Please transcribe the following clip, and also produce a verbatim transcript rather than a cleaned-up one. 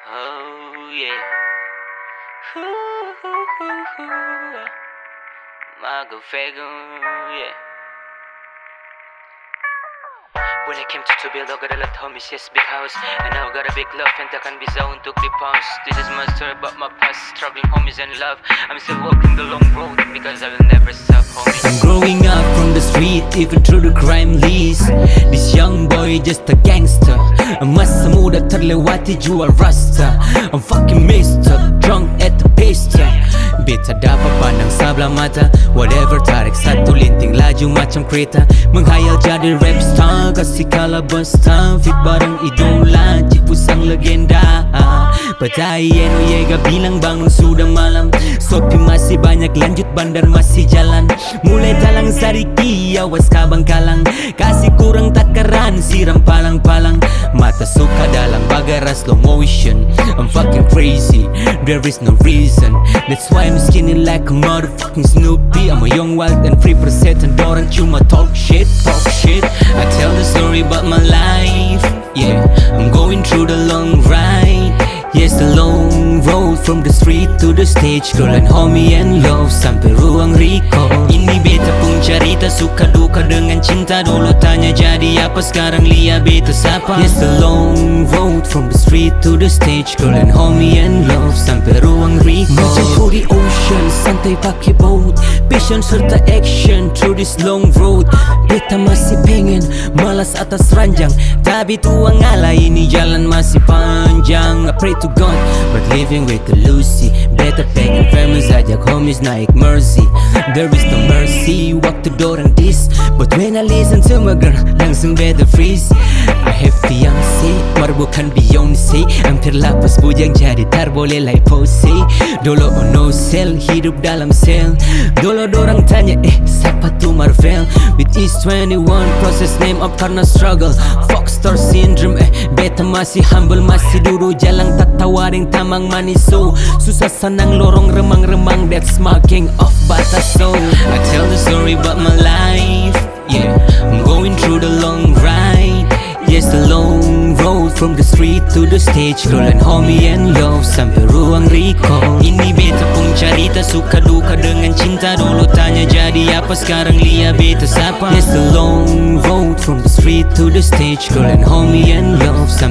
Oh yeah. Ooh, Mago Fego, yeah. When it came to to build, I got a lot homies, yes, big house. And now I got a big love, and I can be zoned, took the pause. This is my story about my past, struggling homies and love. I'm still walking the long road, because I will never stop, homies. I'm growing up from the street, even through the crime list. This young boy just a gangster. Masa muda terlewati jual rasta. I'm fucking messed up, drunk at the pista. Beta dapat pandang sebelah mata. Whatever, tarik satu linting laju macam kereta. Menghayal jadi rap star, kasih kala besta. Fit bareng idola, cipu sang legenda. Patai Eno Yega bilang bangun sudah malam. Sopi masih banyak, lanjut bandar masih jalan. Mulai talang sariki, awas kabang kalang. Kasih kurang takaran, siram palang-palang. Mata suka dalam bagara slow motion. I'm fucking crazy, there is no reason. That's why I'm skinny like a motherfucking Snoopy. I'm a young, wild and free persetan. Dorang cuma talk shit, talk shit. I tell the story about my life. Yeah, I'm going through the long ride. Yes, the long road from the street to the stage. Girl and homie and love sampai ruang recall. Ini beta pun cerita suka duka dengan cinta. Dulu tanya jadi apa, sekarang lihat beta siapa. Yes, the long road from the street to the stage. Girl and homie and love sampai ruang recall. Macam for the ocean, santai pakai boat. Passion serta action through this long road. Beta masih pengen malas atas ranjang, tapi tuang ngalah ini jalan masih panjang. I pray to God, but living with the Lucy. Better pengen famous, ajak homies naik Mercy. There is no mercy, waktu dorang dis. But when I listen to my girl, langsung better freeze. I have fiancé, mar bukan Beyonce. Hampir lapas bujang jadi tar boleh lai pose. Dolo on no cell, hidup dalam sel. Dolo dorang tanya, eh siapa tu Marvel? With East twenty-one, process name up karena struggle. Foxstar syndrome, eh beta masih humble. Masih dulu jalan tak tawaring tamang manis. So susah senang lorong remang-remang. That's marking off batas soul. I tell the story about my life. Yeah, I'm going through the long ride. Yes, the long road from the street to the stage. Girl and homie and love sampai ruang recall. Ini beta pun cerita suka duka dengan cinta. Dulu tanya jadi apa, sekarang lihat beta siapa. Yes, the long road from the street to the stage. Girl and homie and love sampai